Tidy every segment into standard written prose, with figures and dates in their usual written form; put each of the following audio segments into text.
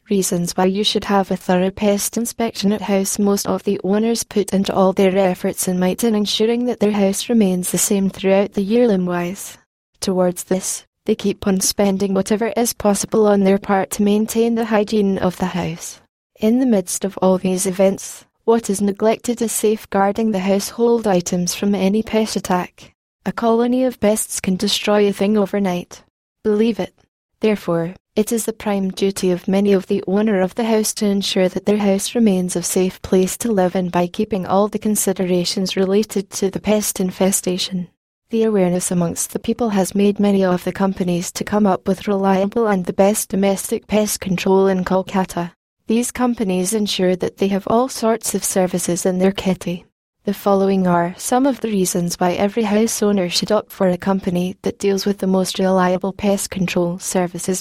Reasons why you should have a thorough pest inspection at house. Most of the owners put into all their efforts and might in ensuring that their house remains the same throughout the year limb-wise. Towards this, they keep on spending whatever is possible on their part to maintain the hygiene of the house. In the midst of all these events, what is neglected is safeguarding the household items from any pest attack. A colony of pests can destroy a thing overnight. Believe it. Therefore, it is the prime duty of many of the owner of the house to ensure that their house remains a safe place to live in by keeping all the considerations related to the pest infestation. The awareness amongst the people has made many of the companies to come up with reliable and the best domestic pest control in Kolkata. These companies ensure that they have all sorts of services in their kitty. The following are some of the reasons why every house owner should opt for a company that deals with the most reliable pest control services.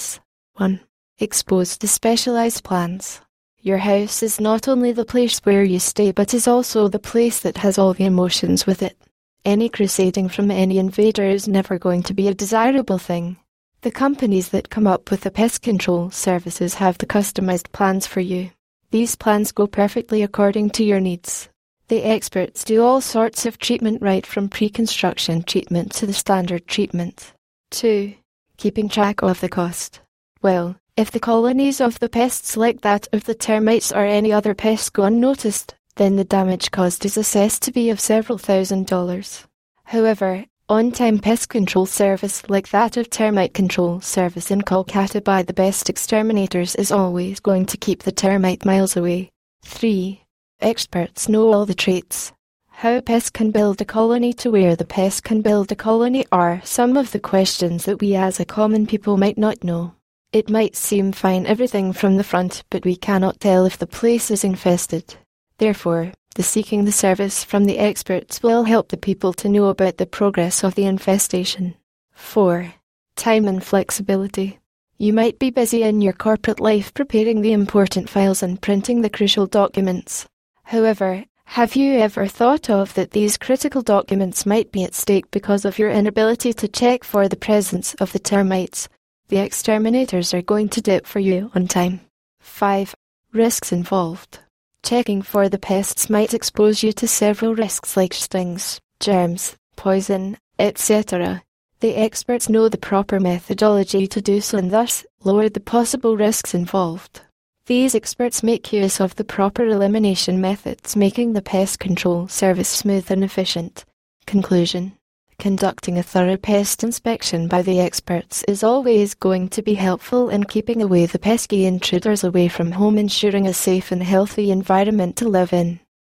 1. Exposed to specialized plans. Your house is not only the place where you stay but is also the place that has all the emotions with it. Any crusading from any invader is never going to be a desirable thing. The companies that come up with the pest control services have the customized plans for you. These plans go perfectly according to your needs. The experts do all sorts of treatment right from pre-construction treatment to the standard treatment. 2. Keeping track of the cost. Well, if the colonies of the pests like that of the termites or any other pests go unnoticed, then the damage caused is assessed to be of several $1,000s. However, on-time pest control service like that of termite control service in Kolkata by the best exterminators is always going to keep the termite miles away. 3. Experts know all the traits. How pests can build a colony to where the pests can build a colony are some of the questions that we as a common people might not know. It might seem fine everything from the front, but we cannot tell if the place is infested. Therefore, the seeking the service from the experts will help the people to know about the progress of the infestation. 4. Time and flexibility. You might be busy in your corporate life preparing the important files and printing the crucial documents. However, have you ever thought of that these critical documents might be at stake because of your inability to check for the presence of the termites? The exterminators are going to do it for you on time. 5. Risks involved. Checking for the pests might expose you to several risks like stings, germs, poison, etc. The experts know the proper methodology to do so and thus lower the possible risks involved. These experts make use of the proper elimination methods, making the pest control service smooth and efficient. Conclusion. Conducting a thorough pest inspection by the experts is always going to be helpful in keeping away the pesky intruders away from home, ensuring a safe and healthy environment to live in.